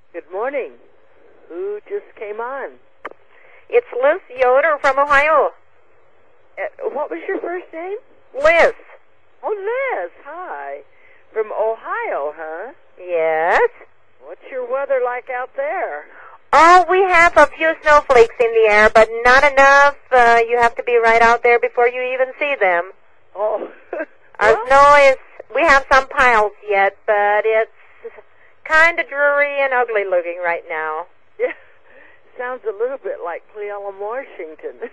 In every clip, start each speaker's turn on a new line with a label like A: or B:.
A: Good morning. Who just came on?
B: It's Liz Yoder from Ohio.
A: What was your first name?
B: Liz.
A: Oh, Liz. Hi. From Ohio, huh?
B: Yes.
A: What's your weather like out there?
B: Oh, we have a few snowflakes in the air, but not enough. You have to be right out there before you even see them.
A: Oh.
B: Our snow is, we have some piles yet, but it's kind of dreary and ugly looking right now.
A: Yeah. Sounds a little bit like Cleveland, Washington.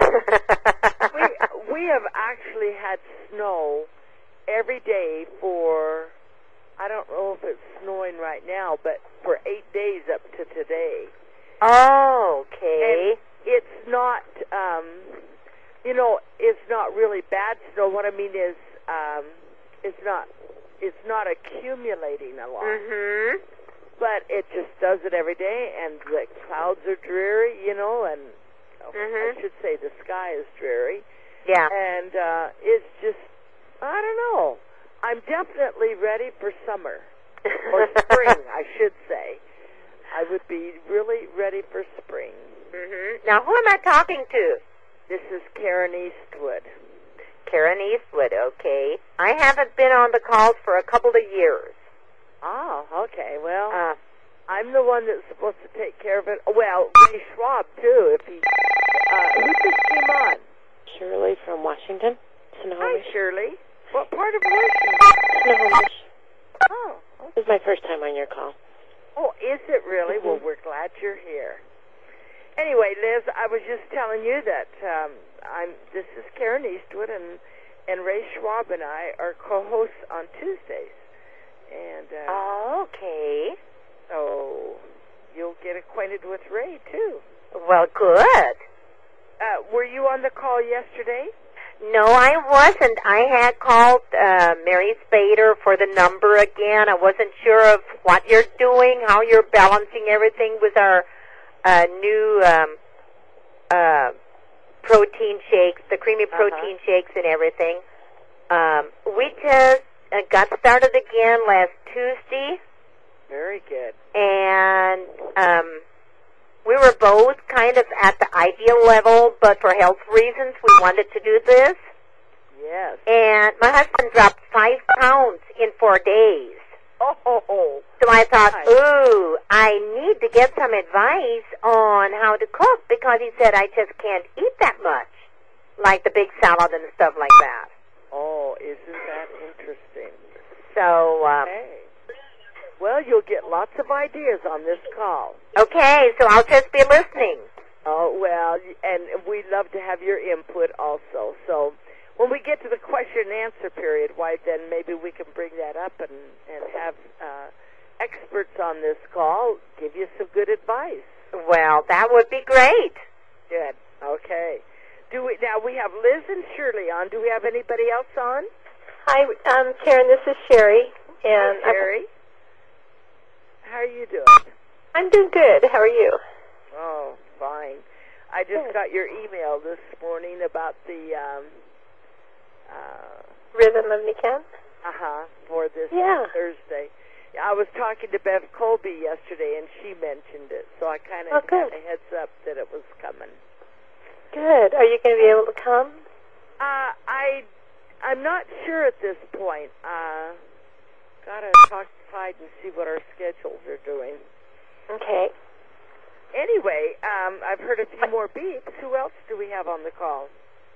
A: we have actually had snow every day for, I don't know if it's snowing right now, but for 8 days up to today.
B: Oh, okay.
A: And it's not, it's not really bad snow. What I mean is, it's not accumulating a lot.
B: Mm-hmm.
A: But it just does it every day, and the clouds are dreary, and I should say the sky is dreary.
B: Yeah.
A: And it's just, I don't know. I'm definitely ready for summer. Or spring, I should say. I would be really ready for spring.
B: Mm-hmm. Now, who am I talking to?
A: This is Karen Eastwood.
B: Karen Eastwood, okay. I haven't been on the calls for a couple of years.
A: Oh, okay. Well, I'm the one that's supposed to take care of it. Well, Ray Schwab, too, if he... who just came on?
C: Shirley from Washington.
A: Hi, Shirley. What part of Washington?
C: Snohomish.
A: Oh, okay.
C: This is my first time on your call.
A: Oh, is it really?
C: Mm-hmm.
A: Well, we're glad you're here. Anyway, Liz, I was just telling you that this is Karen Eastwood, and Ray Schwab and I are co-hosts on Tuesdays. And
B: okay.
A: So you'll get acquainted with Ray, too.
B: Well, good.
A: Were you on the call yesterday?
B: No, I wasn't. I had called Mary Spader for the number again. I wasn't sure of what you're doing, how you're balancing everything with our new protein shakes, the creamy protein shakes and everything. We just got started again last Tuesday.
A: Very good.
B: And we were both kind of at the ideal level, but for health reasons, we wanted to do this.
A: Yes.
B: And my husband dropped 5 pounds in 4 days.
A: Oh.
B: So I thought, ooh, I need to get some advice on how to cook, because he said I just can't eat that much, like the big salad and stuff like that.
A: Oh, isn't that interesting?
B: So,
A: okay. Well, you'll get lots of ideas on this call.
B: Okay, so I'll just be listening.
A: Oh, well, and we'd love to have your input also. So when we get to the question and answer period, why, then maybe we can bring that up and have experts on this call give you some good advice.
B: Well, that would be great.
A: Good. Okay. Now we have Liz and Shirley on. Do we have anybody else on?
C: Hi, Karen, this is Sherry. And
A: Hi, Sherry. How are you doing?
C: I'm doing good. How are you?
A: Oh, fine. I just got your email this morning about the
C: Rhythm of Nikan?
A: For this Thursday. I was talking to Bev Colby yesterday, and she mentioned it, so I kind of had a heads up that it was coming.
C: Good. Are you going to be able to come?
A: I'm not sure at this point. Gotta talk to Clyde and see what our schedules are doing.
C: Okay.
A: Anyway, I've heard a few more beeps. Who else do we have on the call?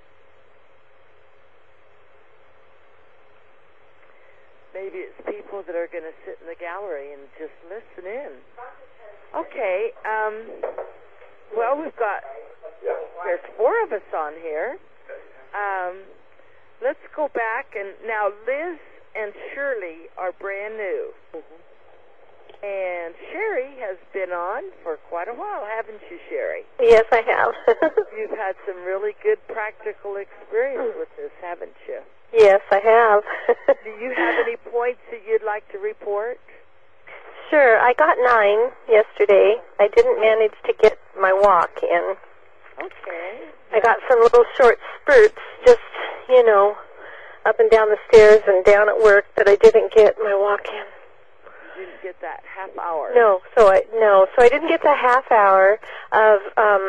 A: Maybe it's people that are going to sit in the gallery and just listen in. Okay. Well, there's 4 of us on here. Let's go back, and now Liz and Shirley are brand new.
C: Mm-hmm.
A: And Sherry has been on for quite a while, haven't you, Sherry?
C: Yes, I have.
A: You've had some really good practical experience with this, haven't you?
C: Yes, I have.
A: Do you have any points that you'd like to report?
C: Sure. I got 9 yesterday. I didn't manage to get my walk in.
A: Okay.
C: I got some little short spurts, just, up and down the stairs and down at work, but I didn't get my walk in.
A: You didn't get that half hour.
C: No, so I didn't get the half hour of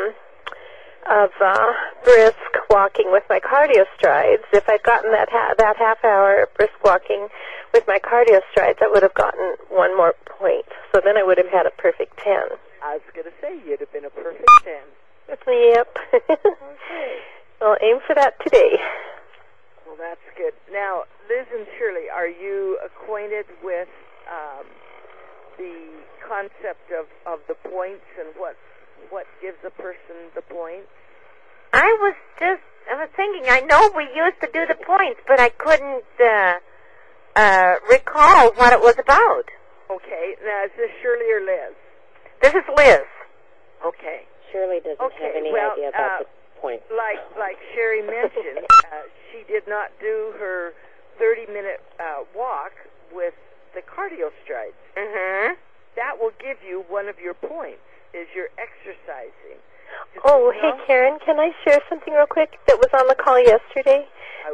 C: brisk walking with my cardio strides. If I'd gotten that half hour of brisk walking with my cardio strides, I would have gotten one more point. So then I would have had a perfect 10.
A: I was going to say you'd have been a perfect 10.
C: Yep.
A: Okay.
C: Well, aim for that today.
A: Well, that's good. Now, Liz and Shirley, are you acquainted with the concept of the points and what gives a person the points?
B: I was thinking, I know we used to do the points, but I couldn't recall what it was about.
A: Okay. Now, is this Shirley or Liz?
B: This is Liz.
A: Okay.
D: Shirley doesn't have any idea about the point.
A: Like Sherry mentioned, she did not do her 30-minute walk with the cardio strides.
B: Mm-hmm.
A: That will give you one of your points, is you're exercising.
C: Oh, hey, Karen, can I share something real quick that was on the call yesterday?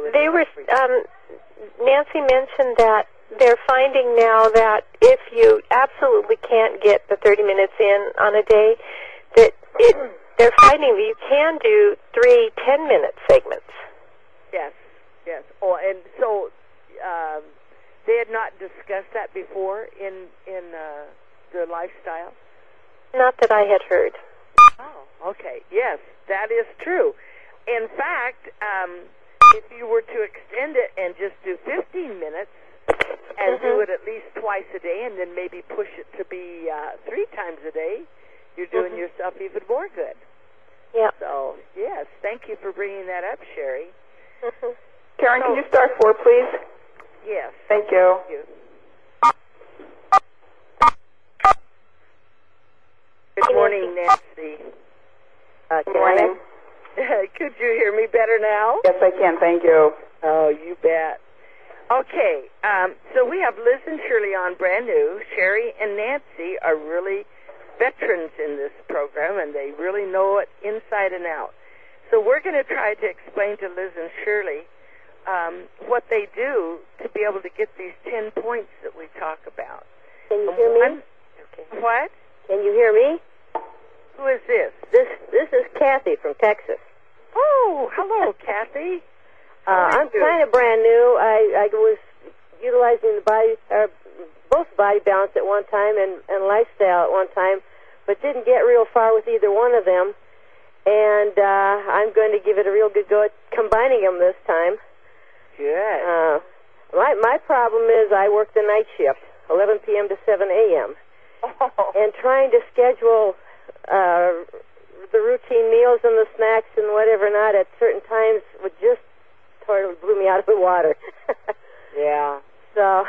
C: Nancy mentioned that they're finding now that if you absolutely can't get the 30 minutes in on a day, that they're finding that you can do 3 10-minute segments.
A: Yes. Oh, and so they had not discussed that before in their lifestyle?
C: Not that I had heard.
A: Oh, okay. Yes, that is true. In fact, if you were to extend it and just do 15 minutes and do it at least twice a day and then maybe push it to be 3 times a day, you're doing yourself even more good.
C: Yeah.
A: So, yes, thank you for bringing that up, Sherry.
E: Karen, can you start 4, please?
A: Yes.
E: Thank you.
A: Thank you. Good morning, Nancy.
E: Good morning.
A: Could you hear me better now?
E: Yes, I can. Thank you.
A: Oh, you bet. Okay, so we have Liz and Shirley on brand new. Sherry and Nancy are really veterans in this program, and they really know it inside and out. So we're going to try to explain to Liz and Shirley what they do to be able to get these 10 points that we talk about.
D: Can you hear me?
A: Okay. What?
D: Can you hear me?
A: Who is this?
D: This is Kathy from Texas.
A: Oh, hello, Kathy.
D: I'm kind of brand new. I was utilizing both body balance at one time and lifestyle at one time, but didn't get real far with either one of them. And I'm going to give it a real good go at combining them this time.
A: Good.
D: My problem is I work the night shift, 11 p.m. to 7 a.m.
A: Oh.
D: And trying to schedule the routine meals and the snacks and whatever not at certain times would just totally blew me out of the water.
A: Yeah.
D: So,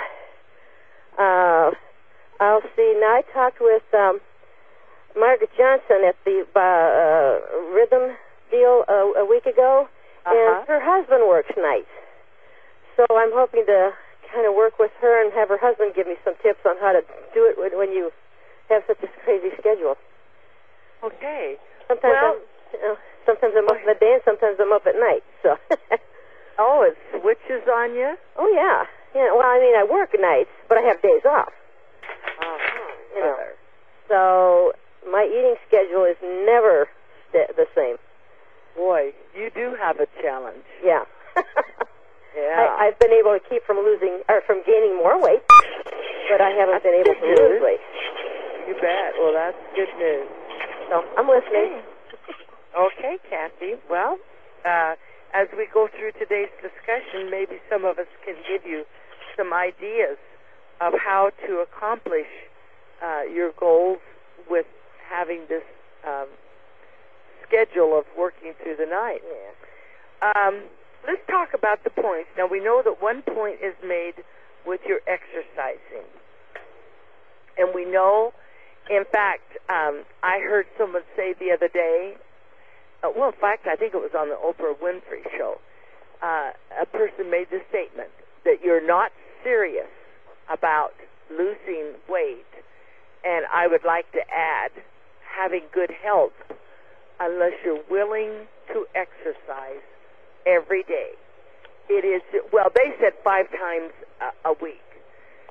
D: I'll see. Now, I talked with Margaret Johnson at the Rhythm deal a week ago, and her husband works nights. So I'm hoping to kind of work with her and have her husband give me some tips on how to do it when you have such a crazy schedule.
A: Okay.
D: Sometimes I'm up in the day and sometimes I'm up at night. So.
A: Oh, it switches on you?
D: Oh, yeah. Well, I mean, I work nights, but I have days off. You know. So my eating schedule is never the same.
A: Boy, you do have a challenge.
D: Yeah.
A: Yeah.
D: I've been able to keep from gaining more weight, but I haven't been able to lose weight.
A: You bet. Well, that's good news.
D: So I'm listening.
A: Okay, Kathy. Well, as we go through today's discussion, maybe some of us can give you some ideas of how to accomplish your goals with having this schedule of working through the night.
D: Yeah.
A: Let's talk about the points. Now, we know that 1 point is made with your exercising. And we know, in fact, I heard someone say the other day, in fact, I think it was on the Oprah Winfrey show, a person made the statement that you're not serious about losing weight, and I would like to add, having good health, unless you're willing to exercise every day. It is, well, they said 5 times a week.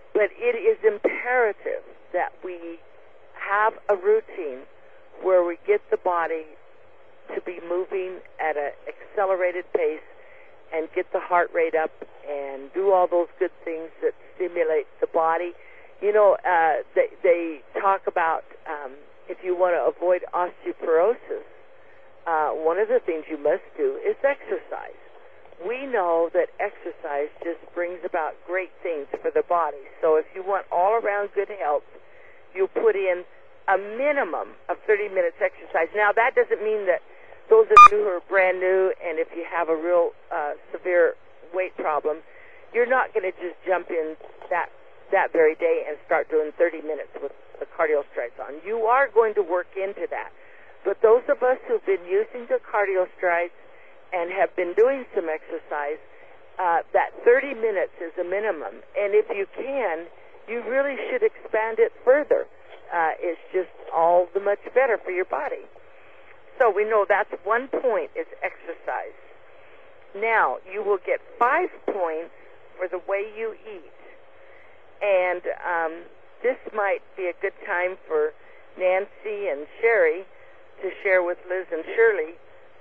A: But it is imperative that we have a routine where we get the body to be moving at an accelerated pace and get the heart rate up and do all those good things that stimulate the body. You know, they talk about if you want to avoid osteoporosis, one of the things you must do is exercise. We know that exercise just brings about great things for the body. So if you want all-around good health, you put in a minimum of 30 minutes exercise. Now, that doesn't mean that those of you who are brand new and if you have a real severe weight problem, you're not going to just jump in that very day and start doing 30 minutes with the cardio strides on. You are going to work into that. But those of us who've been using the cardio strides and have been doing some exercise, that 30 minutes is a minimum. And if you can, you really should expand it further. It's just all the much better for your body. So we know that's 1 point is exercise. Now, you will get 5 points for the way you eat. And this might be a good time for Nancy and Sherry to share with Liz and Shirley.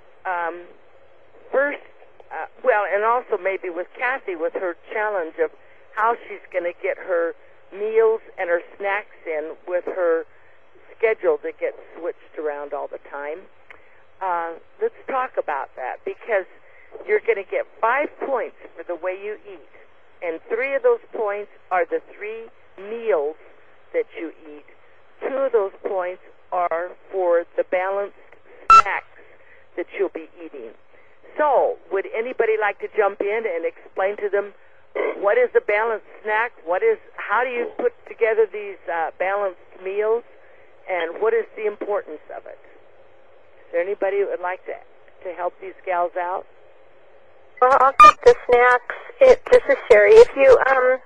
A: First, and also maybe with Kathy with her challenge of how she's going to get her meals and her snacks in with her schedule that gets switched around all the time. Let's talk about that, because you're going to get 5 points for the way you eat, and 3 of those points are the 3 meals that you eat. 2 of those points are for the balanced snacks that you'll be eating. So, would anybody like to jump in and explain to them what is a balanced snack? How do you put together these balanced meals, and what is the importance of it? Is there anybody who would like to help these gals out?
C: Well, I'll take the snacks. This is Sherry. If you,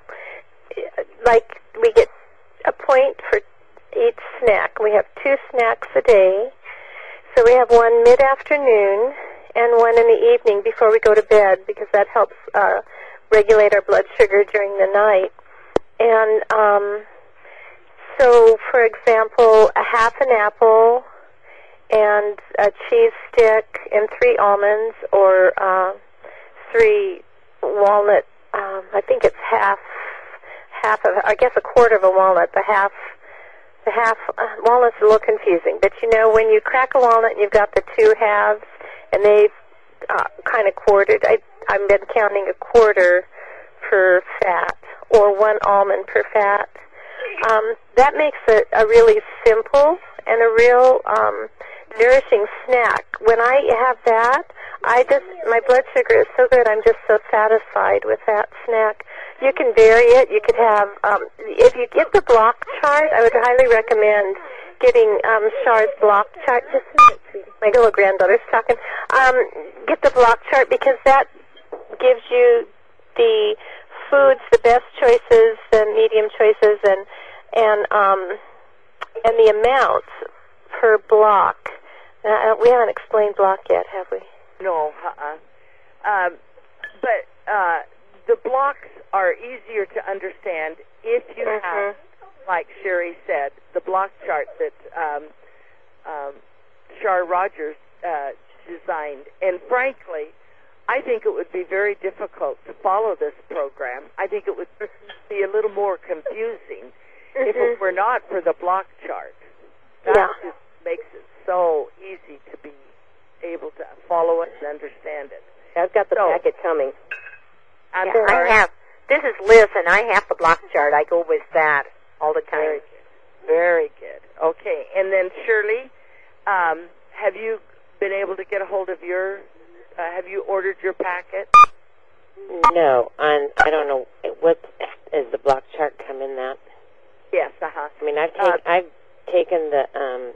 C: we get a point for each snack. We have 2 snacks a day. So we have one mid-afternoon and one in the evening before we go to bed, because that helps regulate our blood sugar during the night. And so, for example, a half an apple and a cheese stick and 3 almonds, or 3 walnut. I think it's half of, I guess, a quarter of a walnut. The half walnut's a little confusing, but you know, when you crack a walnut and you've got the 2 halves and they've kind of quartered, I've been counting a quarter per fat, or 1 almond per fat. That makes it a really simple and a real nourishing snack. When I have that, my blood sugar is so good, I'm just so satisfied with that snack. You can vary it. You could have, if you get the block chart, I would highly recommend getting Char's block chart. Just a minute, sweetie. My little granddaughter's talking. Get the block chart, because that gives you the foods, the best choices, the medium choices, and the amounts per block. We haven't explained block yet, have we?
A: No, but the blocks are easier to understand if you have, like Sherry said, the block chart that Char Rogers designed. And frankly, I think it would be very difficult to follow this program. I think it would be a little more confusing if it were not for the block chart. That just makes it so easy to be able to follow it and understand it.
D: I've got the packet coming.
B: I have. This is Liz, and I have the block chart. I go with that all the time.
A: Very good. Okay, and then Shirley, have you been able to get a hold of your? Have you ordered your packet?
F: No, I don't know. What is the block chart come in that?
A: Yes.
F: I mean, I've taken the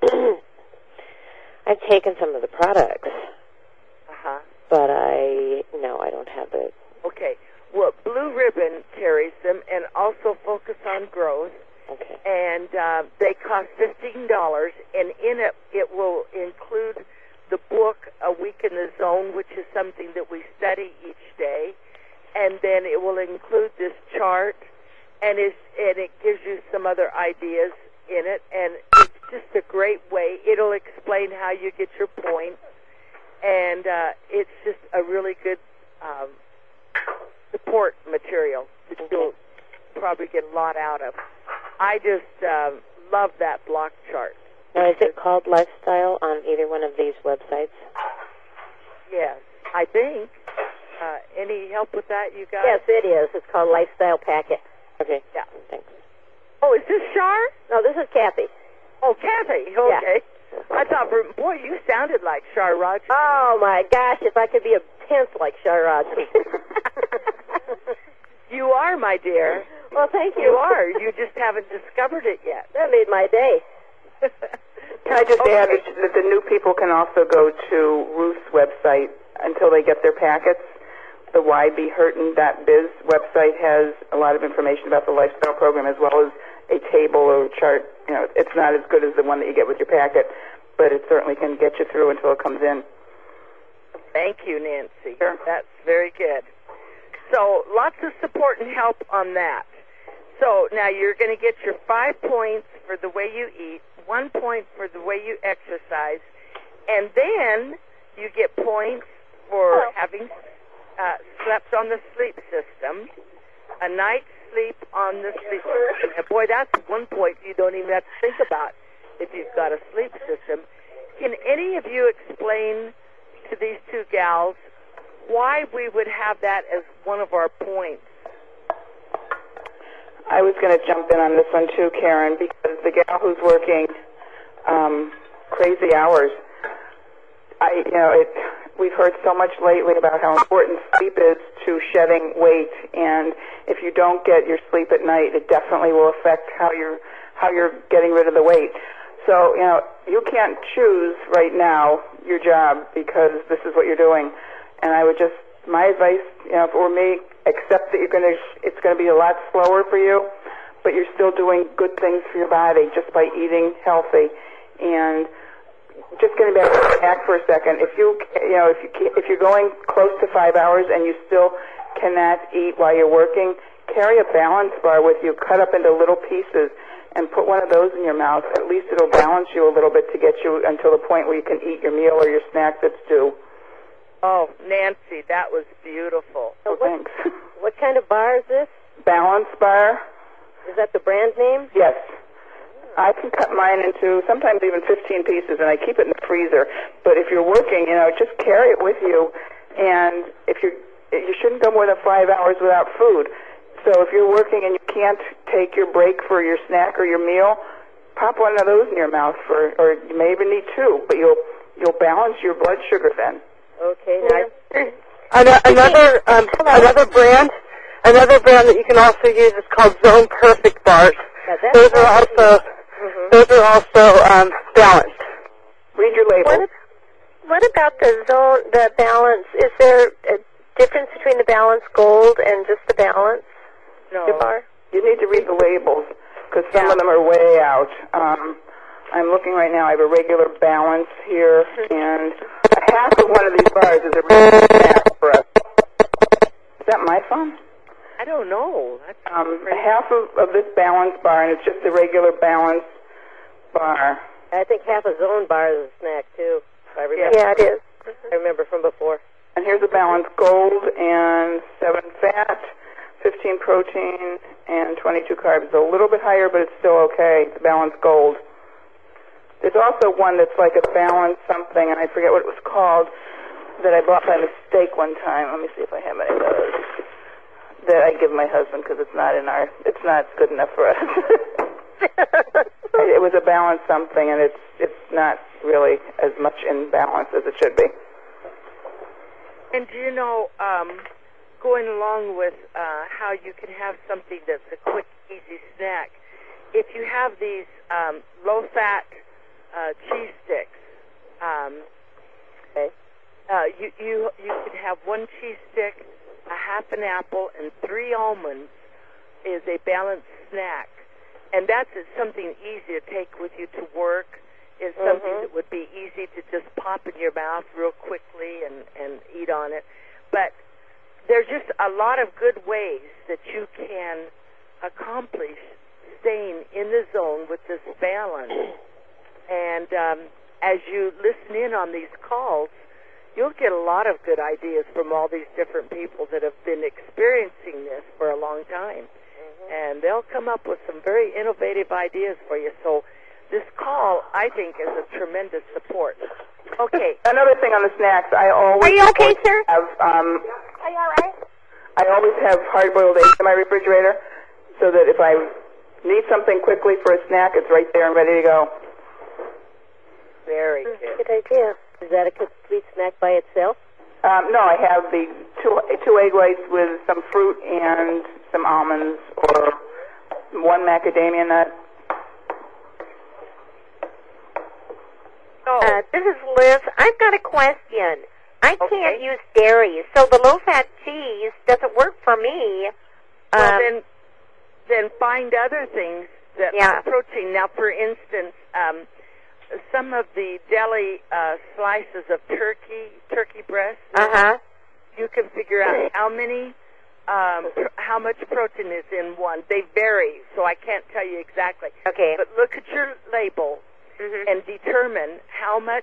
F: I've taken some of the products. But I don't have it.
A: Okay. Well, Blue Ribbon carries them, and also Focus on Growth.
F: Okay.
A: And they cost $15, and in it, it will include the book A Week in the Zone, which is something that we study each day, and then it will include this chart, and it gives you some other ideas in it, and it's just a great way. It'll explain how you get your points, and it's just a really good support material that you'll probably get a lot out of. I just love that block chart.
F: Now, is it called Lifestyle on either one of these websites?
A: Yes, I think. Any help with that, you guys?
D: Yes, it is. It's called Lifestyle Packet.
F: Okay.
A: Yeah.
F: Thanks.
A: Oh, is this Char?
D: No, this is Kathy.
A: Oh, Kathy. Okay. Yeah. I thought, boy, you sounded like Char Rogers.
D: Oh, my gosh, if I could be a tenth like Char Rogers.
A: You are, my dear.
D: Well, thank you.
A: You are. You just haven't discovered it yet.
D: That made my day.
E: Can I just add that the new people can also go to Ruth's website until they get their packets. The ybehurtin.biz website has a lot of information about the lifestyle program, as well as a table or chart. You know, it's not as good as the one that you get with your packet, but it certainly can get you through until it comes in.
A: Thank you, Nancy.
E: Sure.
A: That's very good. So lots of support and help on that. So now you're going to get your 5 points for the way you eat, 1 point for the way you exercise, and then you get points for having slept on the sleep system, a night's sleep on the sleep system. And boy, that's 1 point you don't even have to think about if you've got a sleep system. Can any of you explain to these two gals why we would have that as one of our points?
E: I was going to jump in on this one too, Karen, because the gal who's working crazy hours, we've heard so much lately about how important sleep is to shedding weight, and if you don't get your sleep at night, it definitely will affect how you're getting rid of the weight. So, you can't choose right now your job because this is what you're doing. And I would just, my advice, if it were me, accept that it's going to be a lot slower for you, but you're still doing good things for your body just by eating healthy. And just getting back for a second, if you're going close to 5 hours and you still cannot eat while you're working, carry a balance bar with you, cut up into little pieces, and put one of those in your mouth. At least it'll balance you a little bit to get you until the point where you can eat your meal or your snack that's due.
A: Oh, Nancy, that was beautiful.
E: Oh, thanks.
D: What kind of bar is this?
E: Balance bar.
D: Is that the brand name?
E: Yes. I can cut mine into sometimes even 15 pieces, and I keep it in the freezer. But if you're working, just carry it with you. And you shouldn't go more than 5 hours without food. So if you're working and you can't take your break for your snack or your meal, pop one of those in your mouth or you may even need two. But you'll balance your blood sugar then.
D: Okay.
G: Another brand that you can also use is called Zone Perfect bars.
D: Yeah,
G: those are also balanced.
E: Read your label.
C: What about the balance? Is there a difference between the Balance Gold and just the Balance?
A: No.
C: Bar?
E: You need to read the labels because some of them are way out. I'm looking right now. I have a regular Balance here, and half of one of these bars is a real snack for us. Is that my phone?
A: I don't know.
E: Half of this Balance bar, and it's just a regular Balance bar.
D: I think half a Zone bar is a snack, too. I remember.
C: Yeah, it is.
D: I remember from before.
E: And here's a Balance Gold and 7 fat, 15 protein, and 22 carbs. It's a little bit higher, but it's still okay. It's Balance Gold. There's also one that's like a Balance something, and I forget what it was called, that I bought by mistake one time. Let me see if I have any of those. That I give my husband because it's not good enough for us. It was a Balance something, and it's not really as much in balance as it should be.
A: And do you know, going along with how you can have something that's a quick, easy snack, if you have these low-fat cheese sticks, you can have 1 cheese stick, a half an apple, and 3 almonds is a balanced snack. And that's something easy to take with you to work. Is something that would be easy to just pop in your mouth real quickly and eat on it. But there's just a lot of good ways that you can accomplish And as you listen in on these calls, you'll get a lot of good ideas from all these different people that have been experiencing this for a long time. And they'll come up with some very innovative ideas for you. So this call, I think, is a tremendous support. Okay.
E: Another thing on the snacks, I always
B: Are you okay, sir?
E: have,
B: Are you all right?
E: I always have hard-boiled eggs in my refrigerator so that if I need something quickly for a snack, it's right there and ready to go.
A: Very good.
D: Good idea. Is that a complete snack by itself?
E: No, I have the two egg whites with some fruit and some almonds or one macadamia nut.
B: This is Liz. I've got a question. I can't use dairy, so the low-fat cheese doesn't work for me.
A: Well, then find other things that are protein. Now, for instance, some of the deli slices of turkey breast, you can figure out how much protein is in one. They vary, so I can't tell you exactly.
B: Okay.
A: But look at your label and determine how much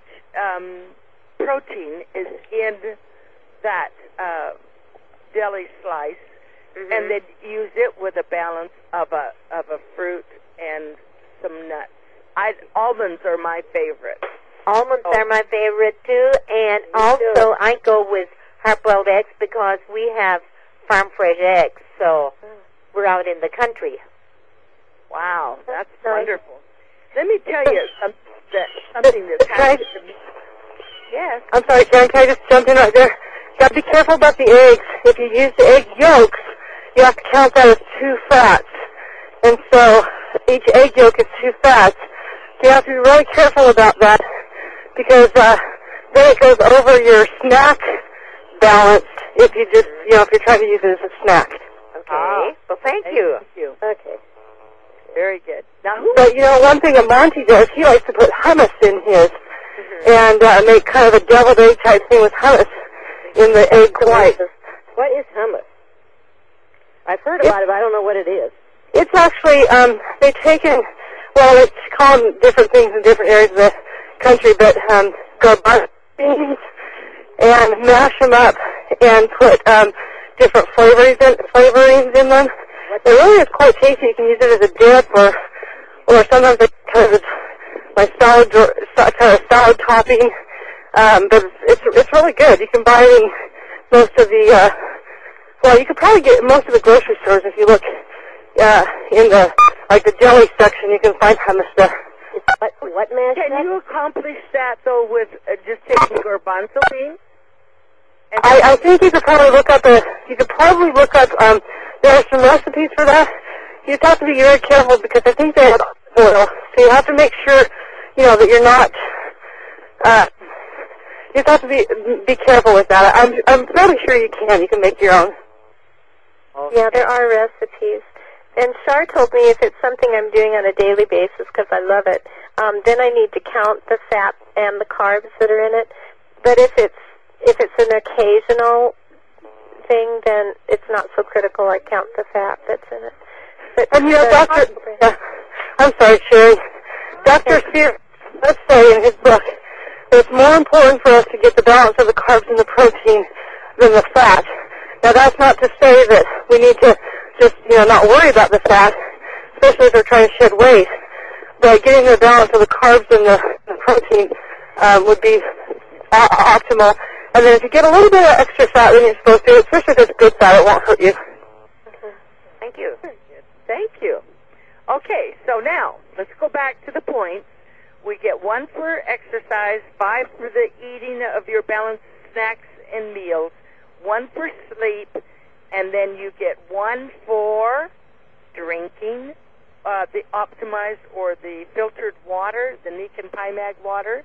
A: protein is in that deli slice, and then use it with a balance of a fruit and some nuts. Almonds are my favorite.
B: Almonds are my favorite too, and also I go with hard-boiled eggs because we have farm fresh eggs, so we're out in the country.
A: Wow, that's wonderful. Let me tell you something that's happened to me. Yes.
G: I'm sorry, Karen, can I just jump in right there? You have to be careful about the eggs. If you use the egg yolks, you have to count that as 2 fats. And so each egg yolk is 2 fats. So you have to be really careful about that because then it goes over your snack balance if you just, if you're trying to use it as a snack.
B: Okay. Well, thank you.
A: Okay. Very good. Now,
G: but, one thing that Monty does, he likes to put hummus in his and make kind of a deviled egg type thing with hummus in the egg white.
D: What is hummus? I've heard about it, but I don't know what it is.
G: It's actually, they've taken, it's called different things in different areas of the country, but garbanzo beans and mash them up and put different flavorings in them. It really is quite tasty. You can use it as a dip or sometimes kind of my salad topping. But it's really good. You can buy it in most of the you could probably get most of the grocery stores if you look in the deli section. You can find hummus there.
D: What mash?
A: Can you accomplish that though with just taking garbanzo beans?
G: I think you could probably look up there are some recipes for that. You just have to be very careful because I think they have oil. So you have to make sure, that you're not, you just have to be careful with that. I'm fairly sure you can make your own.
C: Okay. Yeah, there are recipes. And Shar told me if it's something I'm doing on a daily basis because I love it, then I need to count the fat and the carbs that are in it. But if it's an occasional thing, then it's not so critical. I count the fat that's in it. But
G: I'm sorry, Sherry. Dr. Sears does say in his book that it's more important for us to get the balance of the carbs and the protein than the fat. Now, that's not to say that we need to just, not worry about the fat, especially if we're trying to shed weight. But getting the balance of the carbs and the protein would be optimal. And then if you get a little bit of extra fat than you're supposed to, especially if it's good fat, it won't hurt you.
A: Thank you. Thank you. Okay, so now let's go back to the points. We get 1 for exercise, 5 for the eating of your balanced snacks and meals, 1 for sleep, and then you get 1 for drinking the optimized or the filtered water, the Nick and Pymag water.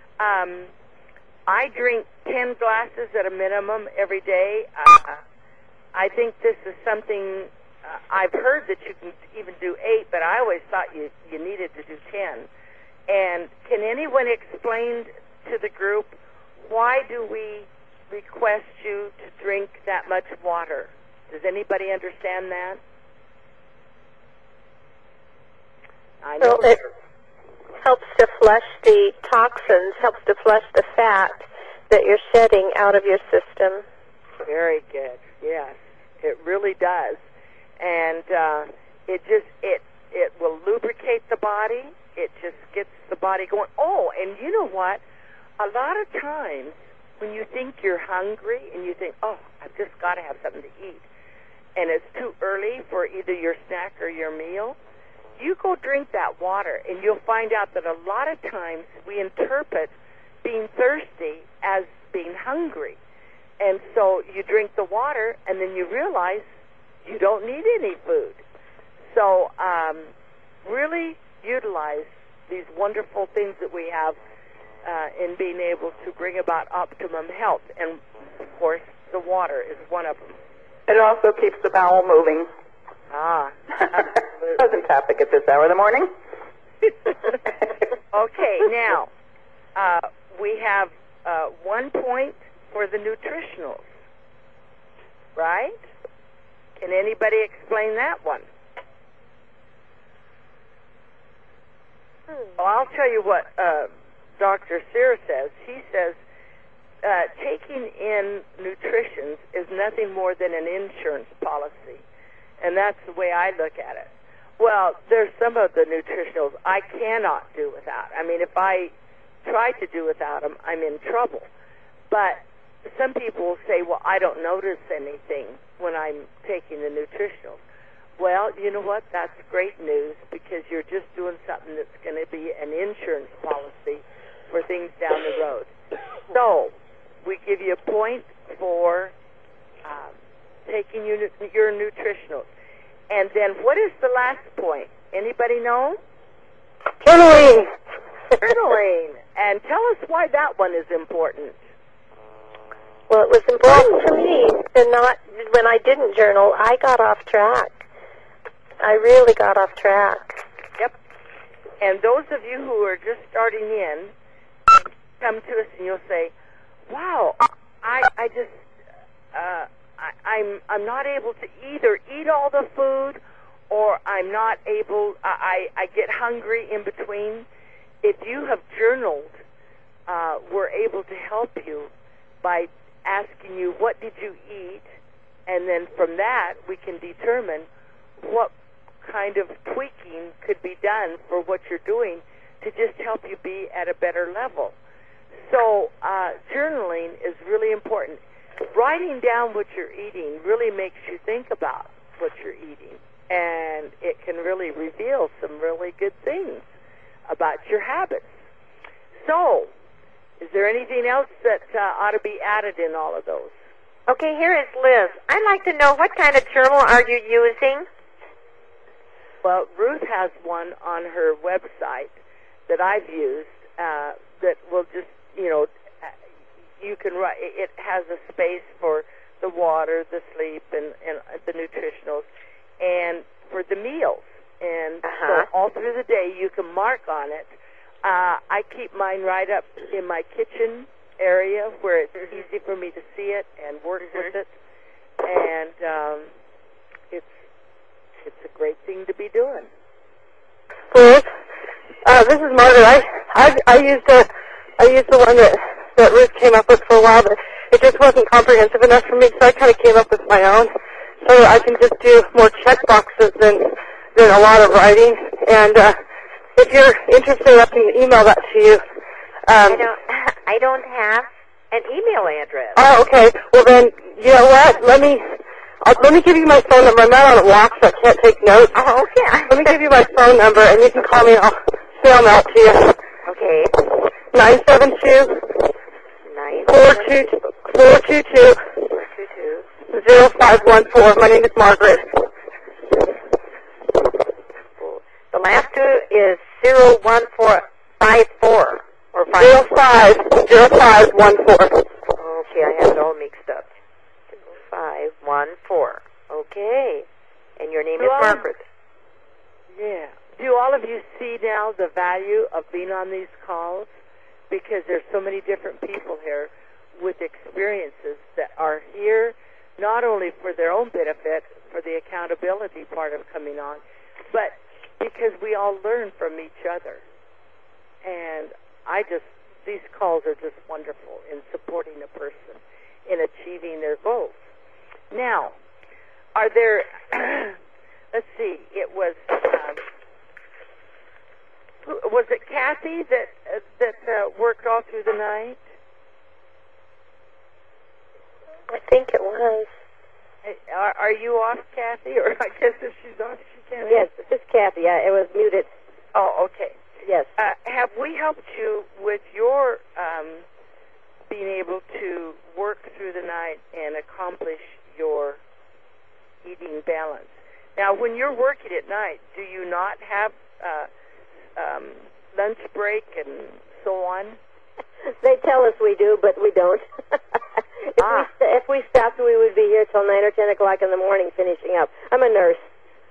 A: I drink 10 glasses at a minimum every day. I think this is something I've heard that you can even do 8, but I always thought you needed to do 10. And can anyone explain to the group why do we request you to drink that much water? Does anybody understand that? I know.
C: helps to flush the toxins, helps to flush the fat that you're shedding out of your system.
A: Very good. Yes, it really does. And it will lubricate the body. It just gets the body going. Oh, and you know what? A lot of times when you think you're hungry and you think, oh, I've just got to have something to eat, and it's too early for either your snack or your meal, you go drink that water, and you'll find out that a lot of times we interpret being thirsty as being hungry. And so you drink the water, and then you realize you don't need any food. So really utilize these wonderful things that we have in being able to bring about optimum health. And, of course, the water is one of them.
E: It also keeps the bowel moving.
A: Ah, absolutely.
E: Pleasant topic at this hour of the morning.
A: Okay, now, we have 1 point for the nutritionals, right? Can anybody explain that one? Well, I'll tell you what Dr. Sear says. He says taking in nutritions is nothing more than an insurance policy, and that's the way I look at it. Well, there's some of the nutritionals I cannot do without. I mean, if I try to do without them, I'm in trouble. But some people will say, well, I don't notice anything when I'm taking the nutritionals. Well, you know what? That's great news, because you're just doing something that's going to be an insurance policy for things down the road. So we give you a point for taking your nutritionals. And then what is the last point? Anybody know?
C: Journaling.
A: Journaling. And tell us why that one is important.
C: Well, it was important to me to not, when I didn't journal, I got off track. I really got off track.
A: Yep. And those of you who are just starting in, come to us and you'll say, wow, I'm not able to either eat all the food, or I'm not able, I get hungry in between. If you have journaled, we're able to help you by asking you, what did you eat? And then from that, we can determine what kind of tweaking could be done for what you're doing to just help you be at a better level. So journaling is really important. Writing down what you're eating really makes you think about what you're eating, and it can really reveal some really good things about your habits. So, is there anything else that ought to be added in all of those?
B: Okay, here is Liz. I'd like to know, what kind of journal are you using?
A: Well, Ruth has one on her website that I've used that will just, you can write. It has a space for the water, the sleep, and the nutritionals, and for the meals. And so all through the day, you can mark on it. I keep mine right up in my kitchen area where it's easy for me to see it and work with it. And it's a great thing to be doing.
G: Liz, this is Margaret. I used the one that Ruth came up with for a while, but it just wasn't comprehensive enough for me, so I kind of came up with my own. So I can just do more check boxes than a lot of writing. And if you're interested, I can email that to you.
B: I don't have an email address.
G: Oh, okay. Well then, you know what? Let me give you my phone number. I'm not on a walk, so I can't take notes.
B: Oh, okay.
G: Let me give you my phone number, and you can call me, and I'll spell that to you.
B: Okay.
G: 422-0514. My name is Margaret.
B: The last two is 01454 or
G: 0514.
B: Okay, I have it all mixed up. 514. Okay. And your name is Margaret.
A: Yeah. Do all of you see now the value of being on these calls? Because there's so many different people here with experiences that are here not only for their own benefit, for the accountability part of coming on, but because we all learn from each other. these calls are just wonderful in supporting a person in achieving their goals. Now, are there, let's see, it was it Kathy that worked all through the night?
C: I think it was.
A: Are you off, Kathy? Or I guess if she's off, she can't.
D: Yes, this is Kathy. It was muted.
A: Oh, okay.
D: Yes.
A: Have we helped you with your being able to work through the night and accomplish your eating balance? Now, when you're working at night, do you not have lunch break and so on?
D: They tell us we do, but we don't. If we stopped, we would be here till 9 or 10 o'clock in the morning finishing up. I'm a nurse.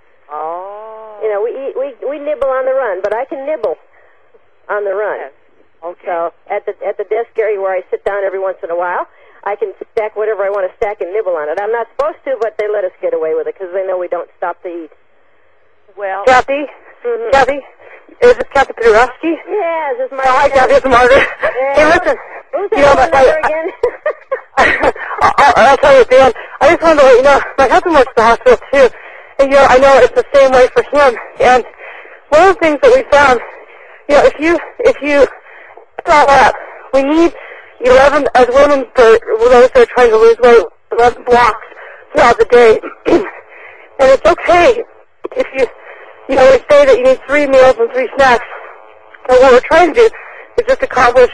A: Oh.
D: You know, we nibble on the run, but I can nibble on the run.
A: Yes. Okay.
D: So at the desk area where I sit down every once in a while, I can stack whatever I want to stack and nibble on it. I'm not supposed to, but they let us get away with it because they know we don't stop to eat.
A: Well,
G: Kathy?
D: Mm-hmm.
G: Kathy? Is this Kathy Pedorowski?
D: Yes, it's my.
G: Oh, hi, Kathy. It's Margaret.
D: Yeah.
G: Hey, listen.
D: Who's that number again?
G: I'll tell you, Dan. I just wanted to let you know, my husband works at the hospital, too. And, I know it's the same way for him. And one of the things that we found, if you start up, we need 11, as women, for those that are trying to lose weight, 11 blocks throughout the day. And it's okay if we say that you need 3 meals and 3 snacks. But what we're trying to do is just accomplish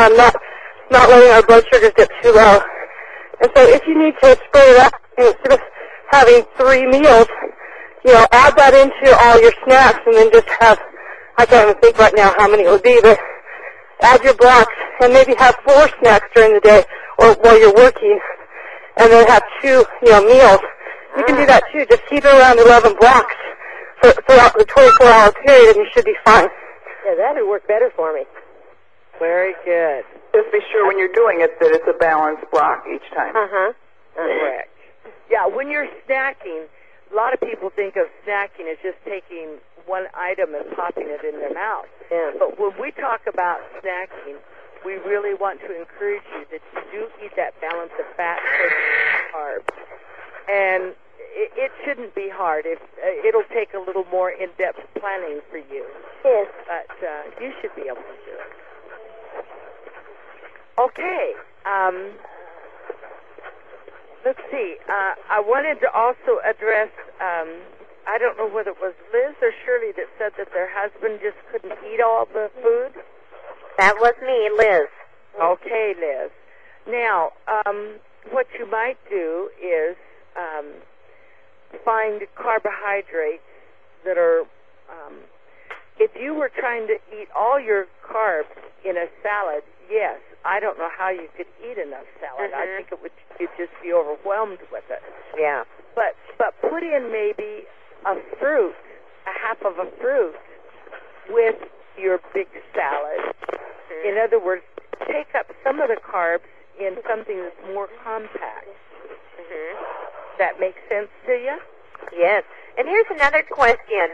G: not letting our blood sugars get too low. And so if you need to spread it out, instead of having 3 meals, add that into all your snacks and then just have, I can't even think right now how many it would be, but add your blocks and maybe have 4 snacks during the day or while you're working and then have 2, meals. You can do that too. Just keep it around 11 blocks throughout the 24-hour period and you should be fine.
D: Yeah, that would work better for me.
A: very good.
E: Just be sure when you're doing it that it's a balanced block each time.
D: Uh-huh.
A: Correct. Yeah, when you're snacking, a lot of people think of snacking as just taking one item and popping it in their mouth.
D: Yeah.
A: But when we talk about snacking, we really want to encourage you that you do eat that balance of fat, protein, and carbs. And it shouldn't be hard. It'll take a little more in-depth planning for you.
D: Yes.
A: But you should be able to do it. Okay. Let's see. I wanted to also address, I don't know whether it was Liz or Shirley that said that their husband just couldn't eat all the food.
B: That was me, Liz.
A: Okay, Liz. Now, what you might do is find carbohydrates that are, if you were trying to eat all your carbs in a salad, yes, I don't know how you could eat enough salad. I think you'd just be overwhelmed with it.
B: Yeah.
A: But put in maybe a fruit, a half of a fruit with your big salad. In other words, take up some of the carbs in something that's more compact. That makes sense to you?
B: Yes. And here's another question.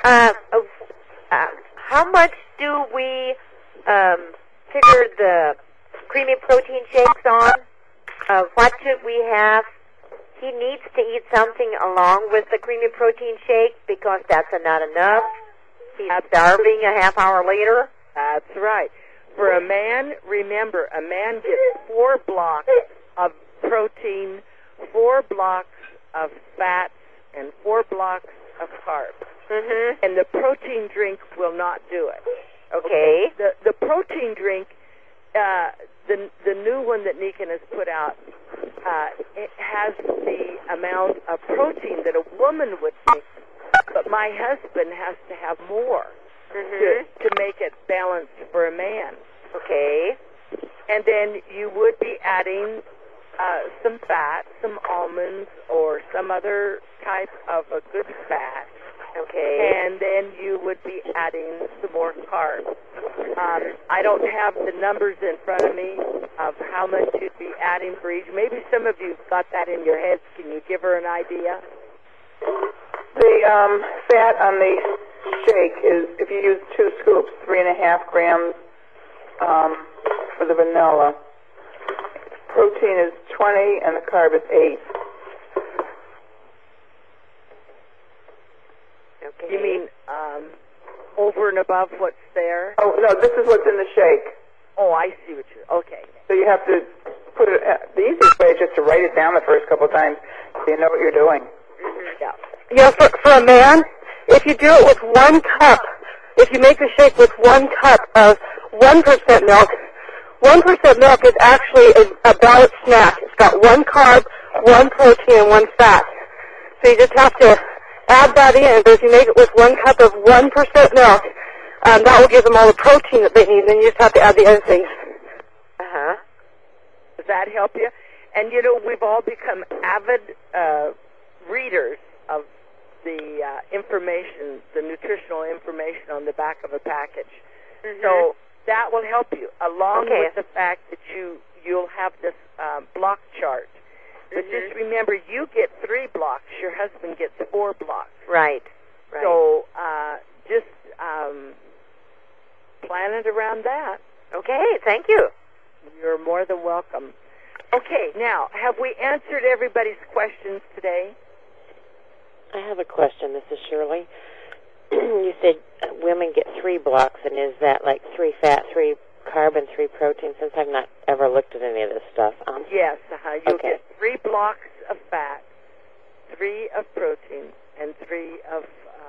B: How much do we figure the creamy protein shakes on? What should we have? He needs to eat something along with the creamy protein shake because that's not enough. He's starving a half hour later.
A: That's right. For a man, remember, a man gets 4 blocks of protein, 4 blocks of fats, and 4 blocks of carbs. And the protein drink will not do it.
B: Okay.
A: The protein drink, the new one that Nikan has put out, it has the amount of protein that a woman would take, but my husband has to have more to make it balanced for a man.
B: Okay.
A: And then you would be adding some fat, some almonds, or some other type of a good fat.
B: Okay.
A: And then you would be adding some more carbs. I don't have the numbers in front of me of how much you'd be adding for each. Maybe some of you got that in your heads. Can you give her an idea?
E: The fat on the shake is, if you use 2 scoops, 3.5 grams for the vanilla. Protein is 20 and the carb is 8.
B: Okay.
A: You mean over and above what's there?
E: Oh, no, this is what's in the shake.
A: Oh, I see what you're... Okay.
E: So you have to put it... the easiest way is just to write it down the first couple of times so you know what you're doing.
A: Yeah.
G: Yeah, for a man, if you do it with 1 cup, if you make the shake with 1 cup of 1% milk, 1% milk is actually a balanced snack. It's got 1 carb, 1 protein, and 1 fat. So you just have to add that in. But if you make it with 1 cup of 1% milk, that will give them all the protein that they need, and then you just have to add the other things.
B: Uh-huh.
A: Does that help you? And, you know, we've all become avid readers of the information, the nutritional information on the back of a package.
B: Mm-hmm.
A: So that will help you, along with the fact that you'll have this block chart. But just remember, you get 3 blocks. Your husband gets 4 blocks.
B: Right.
A: So just plan it around that.
B: Okay, thank you.
A: You're more than welcome. Okay, now, have we answered everybody's questions today?
F: I have a question. This is Shirley. You said women get 3 blocks, and is that like 3 fat, 3 carb, and 3 protein? Since I've not ever looked at any of this stuff.
A: Yes, you'll get 3 blocks of fat, 3 of protein, and 3 of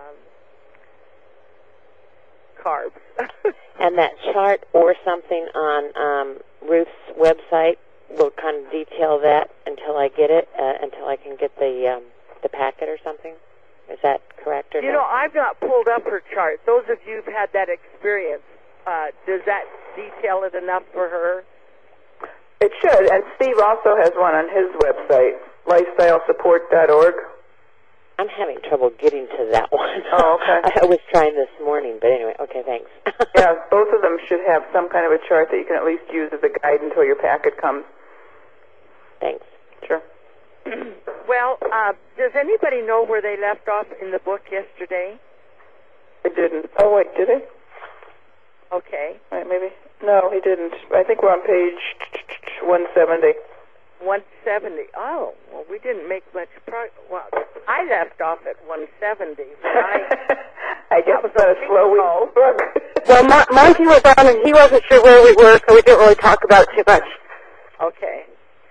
A: carbs.
F: And that chart or something on Ruth's website will kind of detail that until I get it, until I can get the packet or something. Is that correct or
A: You know, I've not pulled up her chart. Those of you who've had that experience, does that detail it enough for her?
E: It should, and Steve also has one on his website, lifestylesupport.org.
F: I'm having trouble getting to that one.
E: Oh, okay.
F: I was trying this morning, but anyway, okay, thanks.
E: Yeah, both of them should have some kind of a chart that you can at least use as a guide until your packet comes.
F: Thanks.
E: Sure.
A: Well, does anybody know where they left off in the book yesterday?
E: I didn't. Oh, wait, did he?
A: Okay.
E: Right, maybe. No, he didn't. I think we're on page 170.
A: 170. Oh, well, we didn't make much progress. Well, I left off at 170.
E: I guess it's not a slow week.
G: Well, Monty was on, and he wasn't sure where we were, so we didn't really talk about it too much.
A: Okay.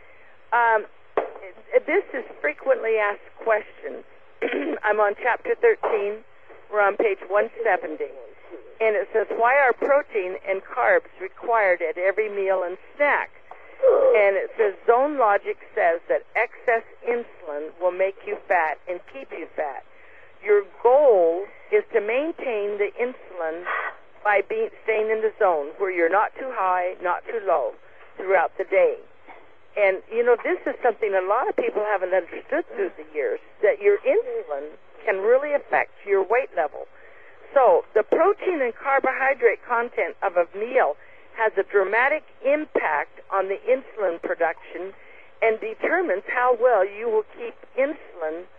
A: This is frequently asked questions. I'm on chapter 13. We're on page 170. And it says, why are protein and carbs required at every meal and snack? And it says, Zone Logic says that excess insulin will make you fat and keep you fat. Your goal is to maintain the insulin by staying in the zone where you're not too high, not too low throughout the day. And, you know, this is something a lot of people haven't understood through the years, that your insulin can really affect your weight level. So the protein and carbohydrate content of a meal has a dramatic impact on the insulin production and determines how well you will keep insulin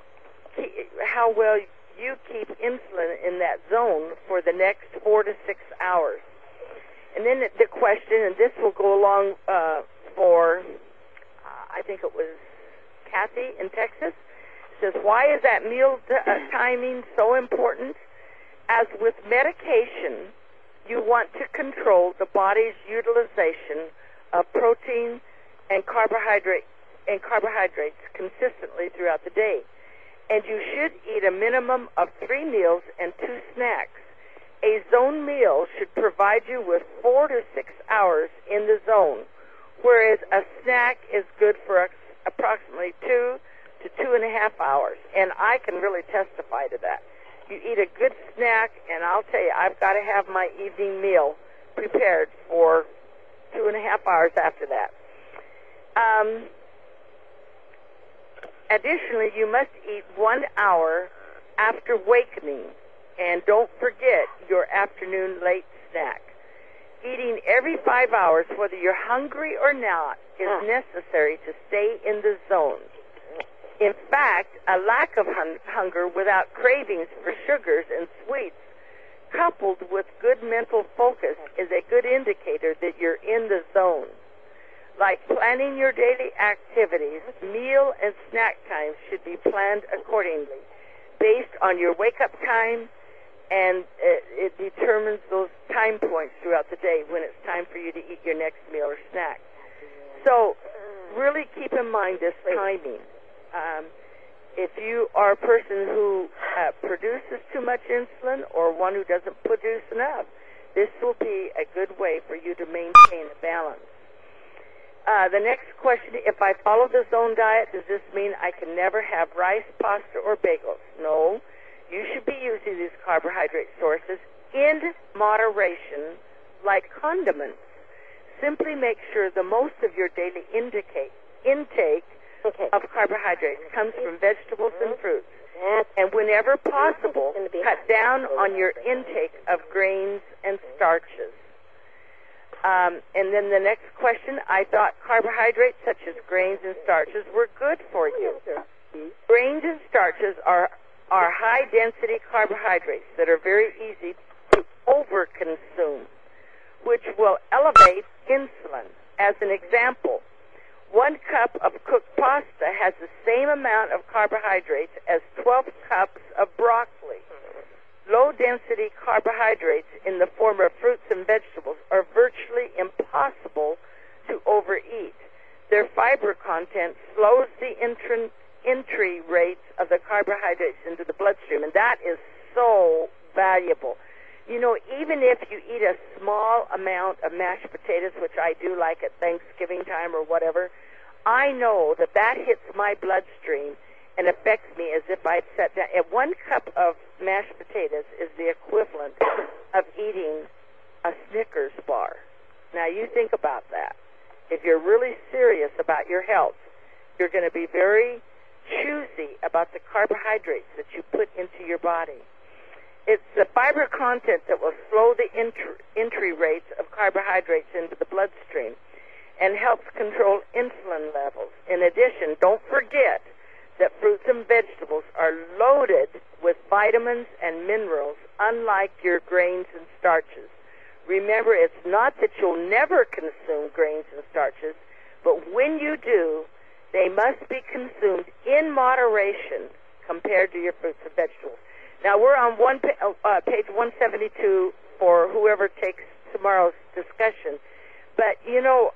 A: in that zone for the next 4 to 6 hours. And then the question, and this will go along for, I think it was Kathy in Texas, says, why is that meal timing so important? As with medication, you want to control the body's utilization of protein and carbohydrates consistently throughout the day. And you should eat a minimum of 3 meals and 2 snacks. A zone meal should provide you with 4 to 6 hours in the zone, whereas a snack is good for approximately 2 to 2.5 hours. And I can really testify to that. You eat a good snack, and I'll tell you, I've got to have my evening meal prepared for 2.5 hours after that. Additionally, you must eat 1 hour after wakening, and don't forget your afternoon late snack. Eating every 5 hours, whether you're hungry or not, is necessary to stay in the zone. In fact, a lack of hunger without cravings for sugars and sweets coupled with good mental focus, is a good indicator that you're in the zone. Like planning your daily activities, meal and snack times should be planned accordingly, based on your wake-up time, and it determines those time points throughout the day when it's time for you to eat your next meal or snack. So really keep in mind this timing. If you are a person who produces too much insulin or one who doesn't produce enough, this will be a good way for you to maintain a balance. The next question, if I follow the zone diet, does this mean I can never have rice, pasta, or bagels? No. You should be using these carbohydrate sources in moderation, like condiments. Simply make sure the most of your daily intake of carbohydrates comes from vegetables and fruits. And whenever possible, cut down on your intake of grains and starches. And then the next question, I thought carbohydrates such as grains and starches were good for you. Grains and starches are high-density carbohydrates that are very easy to overconsume, which will elevate insulin. As an example, 1 cup of cooked pasta has the same amount of carbohydrates as 12 cups of broccoli. Low-density carbohydrates in the form of fruits and vegetables are virtually impossible to overeat. Their fiber content slows the entry rates of the carbohydrates into the bloodstream, and that is so valuable. You know, even if you eat a small amount of mashed potatoes, which I do like at Thanksgiving time or whatever, I know that that hits my bloodstream and affects me as if I'd sat down. And 1 cup of mashed potatoes is the equivalent of eating a Snickers bar. Now, you think about that. If you're really serious about your health, you're going to be very choosy about the carbohydrates that you put into your body. It's the fiber content that will slow the entry rates of carbohydrates into the bloodstream and helps control insulin levels. In addition, don't forget that fruits and vegetables are loaded with vitamins and minerals, unlike your grains and starches. Remember, it's not that you'll never consume grains and starches, but when you do, they must be consumed in moderation compared to your fruits and vegetables. Now, we're on page 172 for whoever takes tomorrow's discussion. But, you know,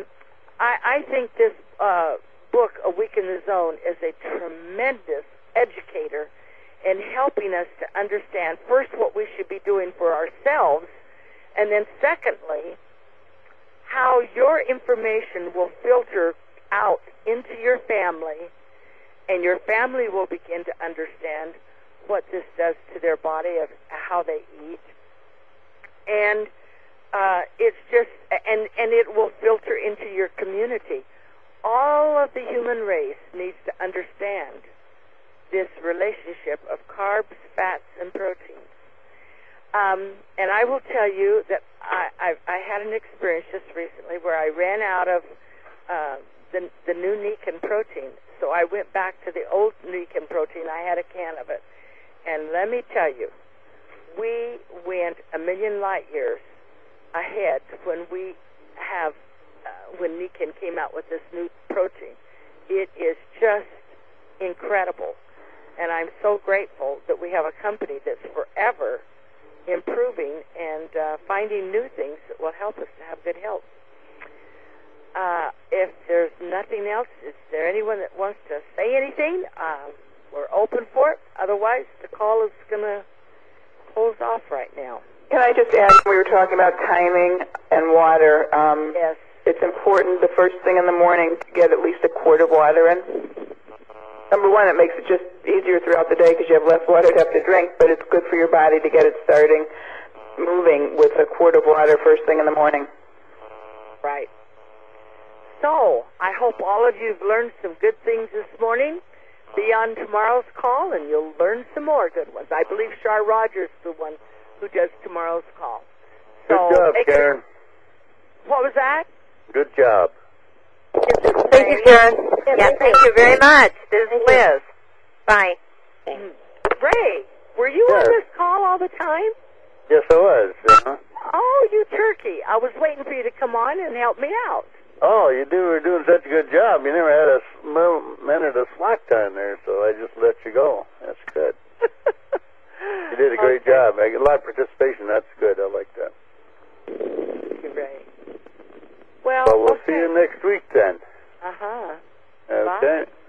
A: I think this book, A Week in the Zone, is a tremendous educator in helping us to understand, first, what we should be doing for ourselves, and then, secondly, how your information will filter out into your family, and your family will begin to understand what this does to their body, of how they eat, and it's just, and it will filter into your community. All of the human race needs to understand this relationship of carbs, fats, and proteins. And I will tell you that I had an experience just recently where I ran out of the new Nikken protein, so I went back to the old Nikken protein. I had a can of it. And let me tell you, we went a million light years ahead when we have, when Nikken came out with this new protein. It is just incredible. And I'm so grateful that we have a company that's forever improving and finding new things that will help us to have good health. If there's nothing else, is there anyone that wants to say anything? We're open for it. Otherwise, the call is going to close off right now.
E: Can I just add, we were talking about timing and water.
A: Yes.
E: It's important the first thing in the morning to get at least a quart of water in. Number one, it makes it just easier throughout the day because you have less water to have to drink, but it's good for your body to get it starting moving with a quart of water first thing in the morning.
A: Right. So, I hope all of you have learned some good things this morning. Be on tomorrow's call, and you'll learn some more good ones. I believe Char Rogers is the one who does tomorrow's call. So,
H: good job, Karen.
A: What was that?
H: Good job.
G: Thank you, Karen.
B: Yeah, thank you very much. This is Liz. Bye.
A: Ray, were you on this call all the time?
H: Yes, I was.
A: Oh, you turkey. I was waiting for you to come on and help me out.
H: Oh, you were doing such a good job. You never had a minute of slack time there, so I just let you go. That's good. You did a great job. A lot of participation. That's good. I like that.
A: Great. Well,
H: we'll see you next week then.
A: Uh-huh.
H: Okay.
A: Bye.